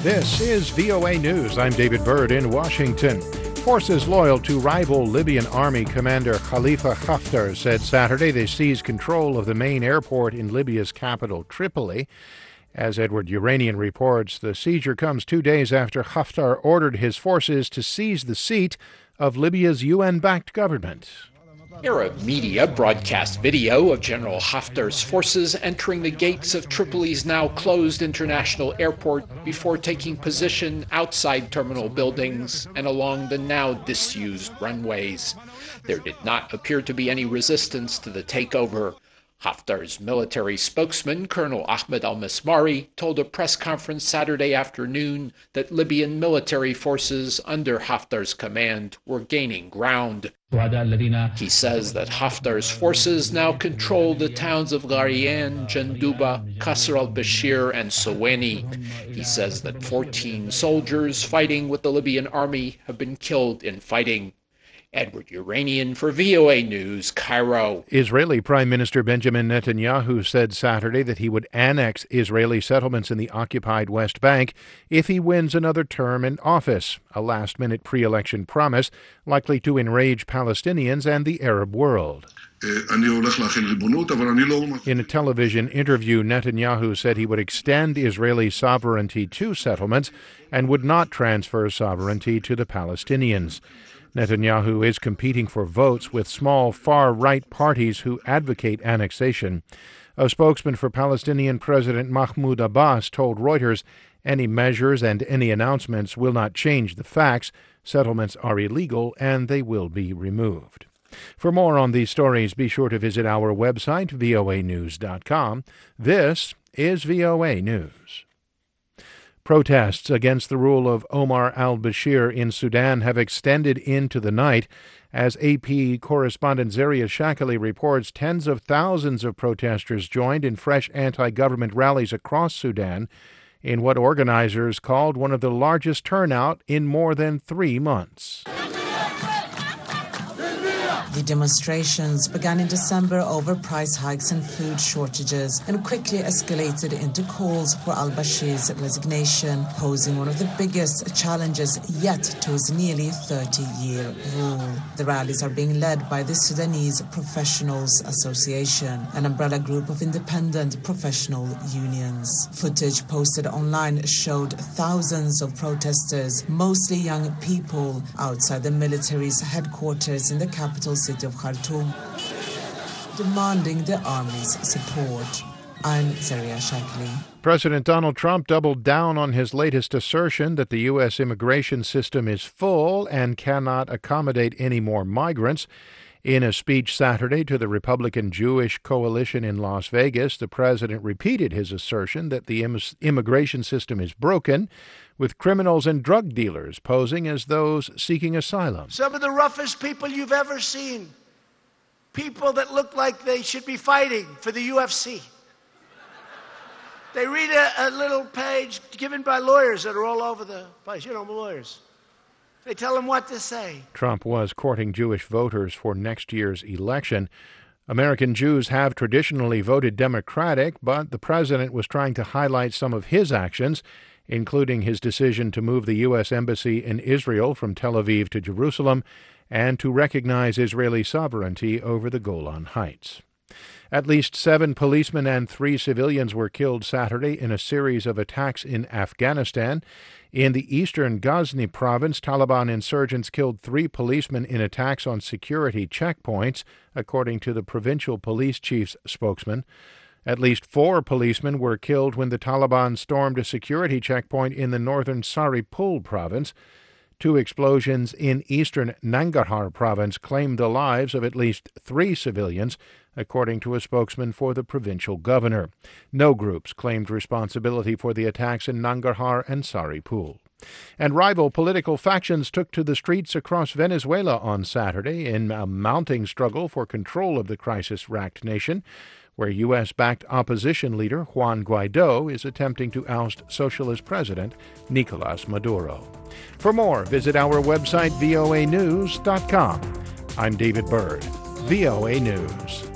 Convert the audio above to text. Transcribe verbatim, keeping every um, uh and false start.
This is V O A News. I'm David Byrd in Washington. Forces loyal to rival Libyan army commander Khalifa Haftar said Saturday they seized control of the main airport in Libya's capital, Tripoli. As Edward Uranian reports, the seizure comes two days after Haftar ordered his forces to seize the seat of Libya's U N-backed government. Arab media broadcast video of General Haftar's forces entering the gates of Tripoli's now closed international airport before taking position outside terminal buildings and along the now disused runways. There did not appear to be any resistance to the takeover. Haftar's military spokesman, Colonel Ahmed al-Mismari, told a press conference Saturday afternoon that Libyan military forces under Haftar's command were gaining ground. He says that Haftar's forces now control the towns of Gharian, Janduba, Qasr al-Bashir, and Soweni. He says that fourteen soldiers fighting with the Libyan army have been killed in fighting. Edward Uranian for V O A News, Cairo. Israeli Prime Minister Benjamin Netanyahu said Saturday that he would annex Israeli settlements in the occupied West Bank if he wins another term in office, a last-minute pre-election promise likely to enrage Palestinians and the Arab world. In a television interview, Netanyahu said he would extend Israeli sovereignty to settlements and would not transfer sovereignty to the Palestinians. Netanyahu is competing for votes with small far-right parties who advocate annexation. A spokesman for Palestinian President Mahmoud Abbas told Reuters any measures and any announcements will not change the facts. Settlements are illegal and they will be removed. For more on these stories, be sure to visit our website, V O A news dot com. This is V O A News. Protests against the rule of Omar al-Bashir in Sudan have extended into the night. As A P correspondent Zaria Shakali reports, tens of thousands of protesters joined in fresh anti-government rallies across Sudan in what organizers called one of the largest turnout in more than three months. The demonstrations began in December over price hikes and food shortages and quickly escalated into calls for al-Bashir's resignation, posing one of the biggest challenges yet to his nearly thirty-year rule. The rallies are being led by the Sudanese Professionals Association, an umbrella group of independent professional unions. Footage posted online showed thousands of protesters, mostly young people, outside the military's headquarters in the capital city of Khartoum, demanding the army's support. I'm Zaria Shakli. President Donald Trump doubled down on his latest assertion that the U S immigration system is full and cannot accommodate any more migrants. In a speech Saturday to the Republican Jewish Coalition in Las Vegas, the president repeated his assertion that the im- immigration system is broken, with criminals and drug dealers posing as those seeking asylum. Some of the roughest people you've ever seen. People that look like they should be fighting for the U F C. They read a, a little page given by lawyers that are all over the place. You know, lawyers. They tell them what to say. Trump was courting Jewish voters for next year's election. American Jews have traditionally voted Democratic, but the president was trying to highlight some of his actions, including his decision to move the U S Embassy in Israel from Tel Aviv to Jerusalem and to recognize Israeli sovereignty over the Golan Heights. At least seven policemen and three civilians were killed Saturday in a series of attacks in Afghanistan. In the eastern Ghazni province, Taliban insurgents killed three policemen in attacks on security checkpoints, according to the provincial police chief's spokesman. At least four policemen were killed when the Taliban stormed a security checkpoint in the northern Saripul province. Two explosions in eastern Nangarhar province claimed the lives of at least three civilians, according to a spokesman for the provincial governor. No groups claimed responsibility for the attacks in Nangarhar and Saripul. And rival political factions took to the streets across Venezuela on Saturday in a mounting struggle for control of the crisis-racked nation, where U S-backed opposition leader Juan Guaido is attempting to oust socialist president Nicolas Maduro. For more, visit our website, V O A news dot com. I'm David Byrd, V O A News.